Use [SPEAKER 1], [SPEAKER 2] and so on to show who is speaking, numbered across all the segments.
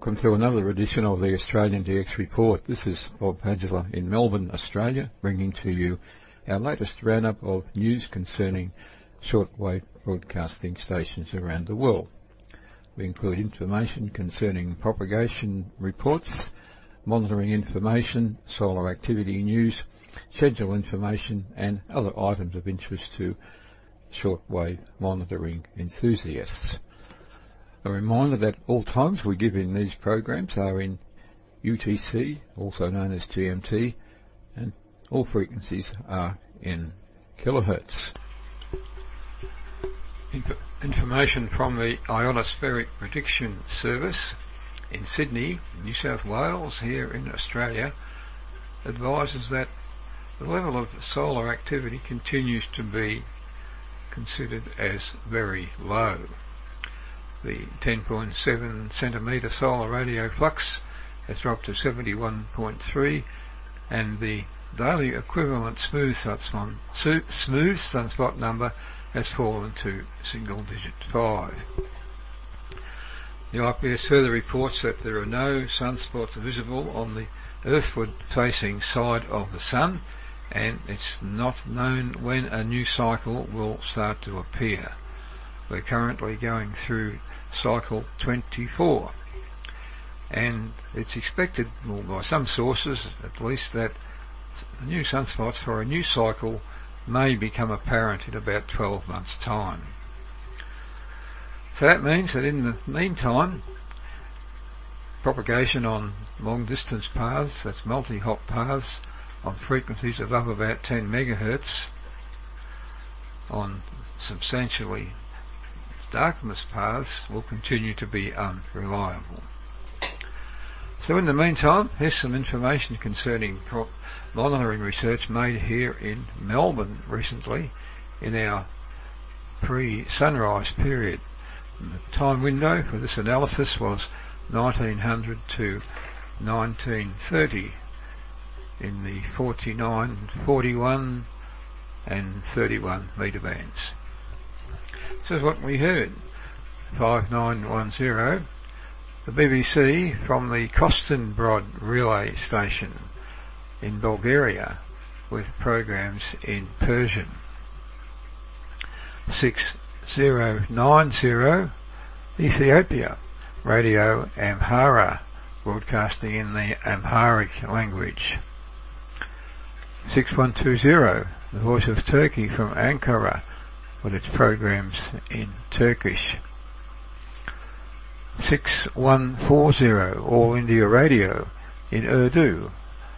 [SPEAKER 1] welcome to another edition of the Australian DX Report. This is Bob Padgela in Melbourne, Australia, bringing to you our latest roundup of news concerning shortwave broadcasting stations around the world. We include information concerning propagation reports, monitoring information, solar activity news, schedule information and other items of interest to shortwave monitoring enthusiasts. A reminder that all times we give in these programs are in UTC, also known as GMT, and all frequencies are in kilohertz. Information from the Ionospheric Prediction Service in Sydney, New South Wales, here in Australia, advises that the level of solar activity continues to be considered as very low. The 10.7 centimetre solar radio flux has dropped to 71.3, and the daily equivalent smooth sunspot number has fallen to single-digit 5. The IPS further reports that there are no sunspots visible on the earthward-facing side of the Sun, and it's not known when a new cycle will start to appear. We're currently going through cycle 24, and it's expected, well, by some sources at least, that the new sunspots for a new cycle may become apparent in about 12 months' time. So that means that in the meantime, propagation on long-distance paths, that's multi-hop paths, on frequencies above about 10 megahertz, on substantially darkness paths, will continue to be unreliable. So in the meantime, here's some information concerning monitoring research made here in Melbourne recently in our pre-sunrise period. And the time window for this analysis was 1900 to 1930 in the 49, 41 and 31 metre bands. This is what we heard. 5910, the BBC from the Kostanbrod relay station in Bulgaria with programs in Persian. 6090, Ethiopia, Radio Amhara, broadcasting in the Amharic language. 6120, the Voice of Turkey from Ankara, with its programs in Turkish. 6140, All India Radio in Urdu.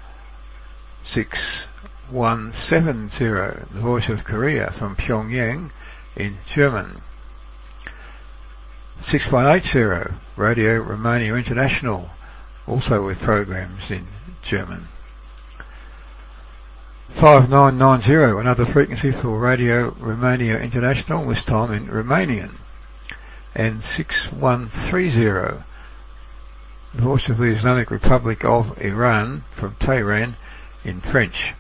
[SPEAKER 1] 6170, the Voice of Korea from Pyongyang in German. 6180, Radio Romania International, also with programs in German. 5990, another frequency for Radio Romania International, this time in Romanian. And 6130, the Voice of the Islamic Republic of Iran from Tehran in French.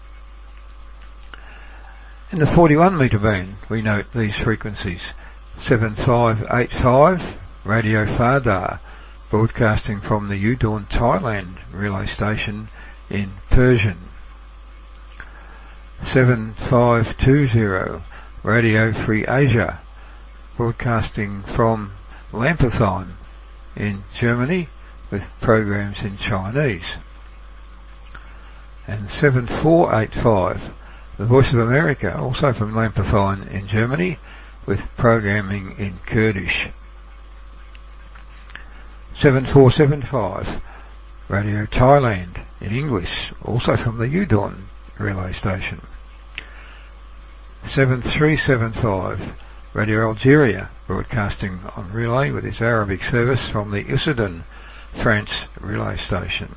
[SPEAKER 1] In the 41 metre band, we note these frequencies. 7585, Radio Fardar, broadcasting from the Udon, Thailand relay station in Persian. 7520, Radio Free Asia, broadcasting from Lampertheim in Germany with programs in Chinese. And 7485, the Voice of America, also from Lampertheim in Germany, with programming in Kurdish. 7475, Radio Thailand in English, also from the Udon relay station. 7375, Radio Algeria, broadcasting on relay with its Arabic service from the Usedom, France relay station.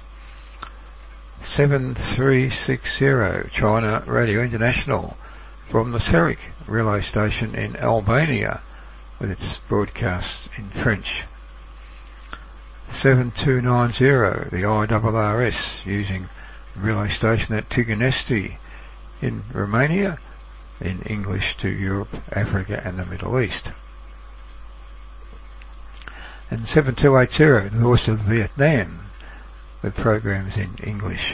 [SPEAKER 1] 7360, China Radio International, from the Serik relay station in Albania with its broadcasts in French. 7290, the IRRS, using relay station at Tiganesti in Romania, in English to Europe, Africa and the Middle East. And 7280, the Voice of Vietnam, with programs in English.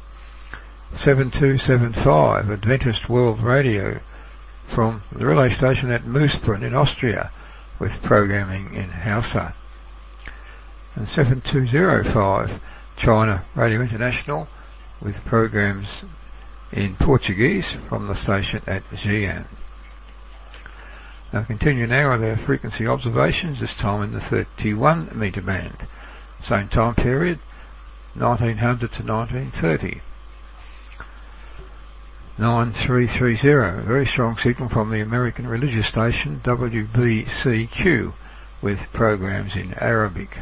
[SPEAKER 1] 7275, Adventist World Radio, from the relay station at Moosbrunn in Austria, with programming in Hausa. And 7205, China Radio International, with programs in Portuguese from the station at Xi'an. I'll continue now with our frequency observations, this time in the 31 metre band. Same time period, 1900 to 1930. 9330, very strong signal from the American religious station WBCQ, with programs in Arabic.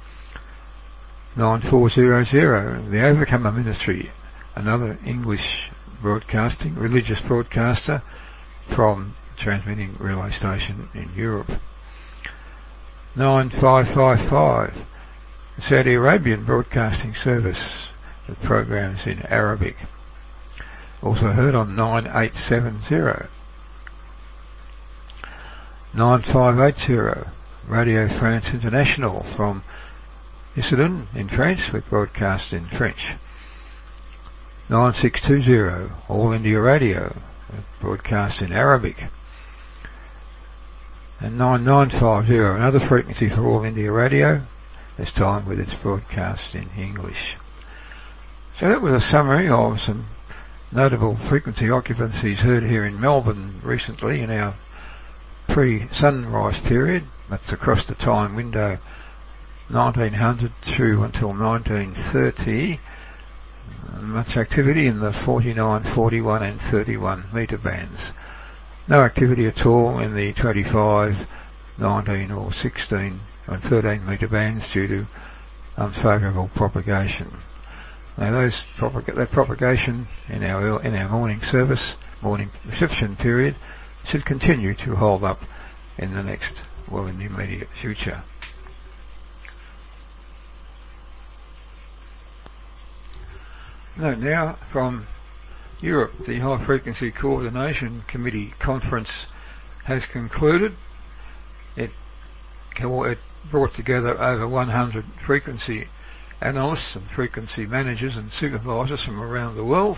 [SPEAKER 1] 9400, the Overcomer Ministry, another English broadcasting, religious broadcaster from transmitting relay station in Europe. 9555, the Saudi Arabian Broadcasting Service, with programs in Arabic. Also heard on 9870. 9580, Radio France International from Issoudun in France, with broadcast in French. 9620, All India Radio, with broadcast in Arabic. And 9950, another frequency for All India Radio, this time with its broadcast in English. So that was a summary of some notable frequency occupancies heard here in Melbourne recently in our pre-sunrise period. That's across the time window 1900 through until 1930. Much activity in the 49, 41 and 31 metre bands. No activity at all in the 25, 19 or 16 and 13 metre bands due to unfavourable propagation. Now that propagation in our morning service, morning reception period, should continue to hold up in the immediate future. Note now from Europe, the High Frequency Coordination Committee conference has concluded. It brought together over 100 frequency analysts and frequency managers and supervisors from around the world,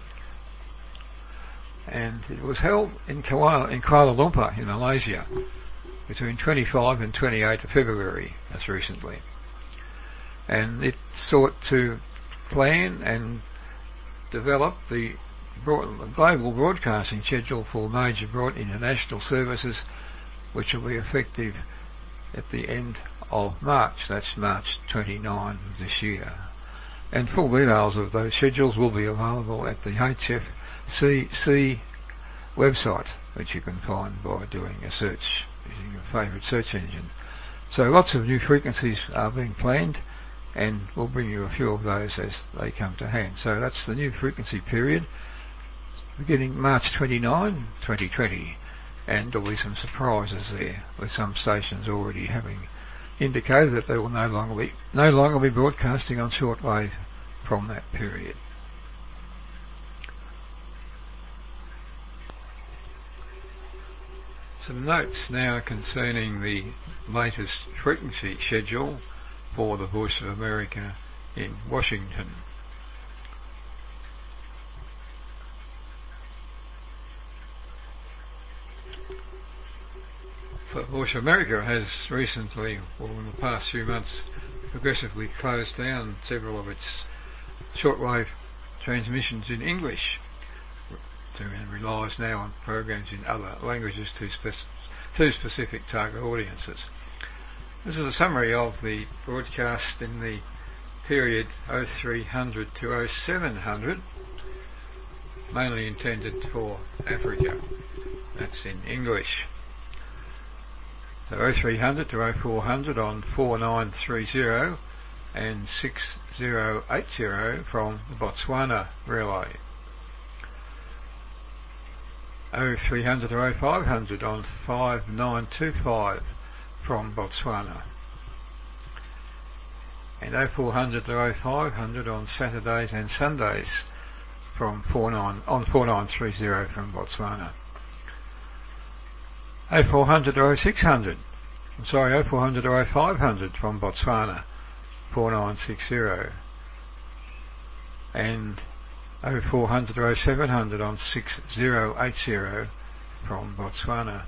[SPEAKER 1] and it was held in Kuala Lumpur in Malaysia between 25 and 28 of February, as recently, and it sought to plan and develop the global broadcasting schedule for major international services, which will be effective at the end of March. That's March 29 this year. And full details of those schedules will be available at the HFCC website, which you can find by doing a search using your favourite search engine. So lots of new frequencies are being planned, and we'll bring you a few of those as they come to hand. So that's the new frequency period beginning March 29, 2020, and there'll be some surprises there, with some stations already having indicated that they will no longer be broadcasting on shortwave from that period. Some notes now concerning the latest frequency schedule for the Voice of America in Washington. The Voice of America has recently, or in the past few months, progressively closed down several of its shortwave transmissions in English, and relies now on programs in other languages to specific target audiences. This is a summary of the broadcast in the period 0300 to 0700, mainly intended for Africa. That's in English. So 0300 to 0400 on 4930 and 6080 from the Botswana relay. 0300 to 0500 on 5925 from Botswana. And 0400 to 0500 on Saturdays and Sundays from 4930 from Botswana. 0400 to 0600 0400 to 0500 from Botswana, 4960. And 0400 to 0700 on 6080 from Botswana.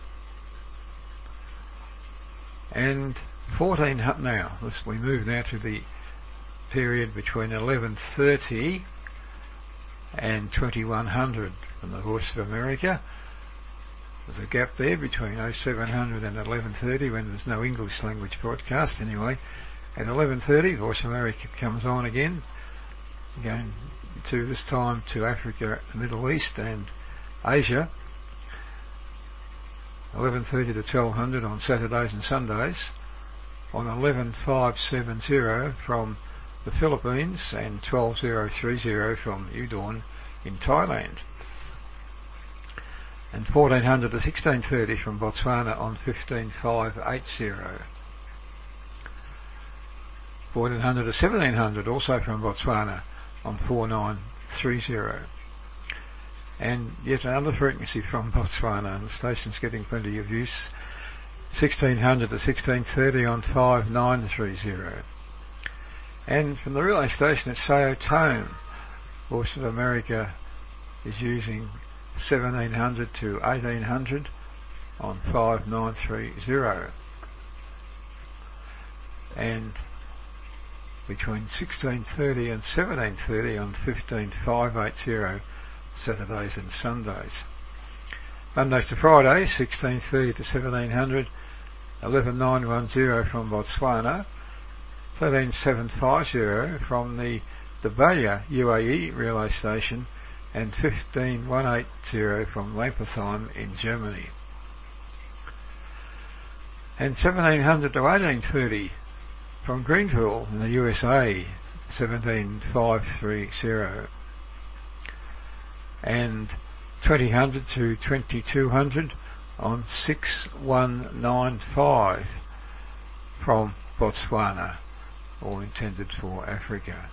[SPEAKER 1] And 1400 now. We move now to the period between 1130 and 2100 from the Voice of America. There's a gap there between 0700 and 1130 when there's no English language broadcast anyway. At 1130, Voice of America comes on again, going to this time to Africa, the Middle East and Asia. 1130 to 1200 on Saturdays and Sundays. On 11570 from the Philippines and 12030 from Udon in Thailand. And 1400 to 1630 from Botswana on 15580. 1400 to 1700 also from Botswana on 4930. And yet another frequency from Botswana, and the station's getting plenty of use, 1600 to 1630 on 5930. And from the relay station at Sao Tome, Voice of America is using 1700 to 1800 on 5930. And between 1630 and 1730 on 15580 Saturdays and Sundays. Mondays to Fridays, 1630 to 1700, 11910 from Botswana, 13750 from the Dabaya UAE relay station, and 15180 from Lampertheim in Germany. And 1700 to 1830 from Greenville in the USA, 17530. And 2000 to 2200 on 6195 from Botswana, all intended for Africa.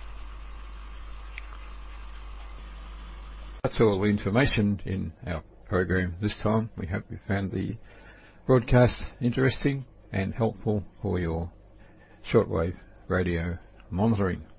[SPEAKER 1] That's all the information in our program this time. We hope you found the broadcast interesting and helpful for your shortwave radio monitoring.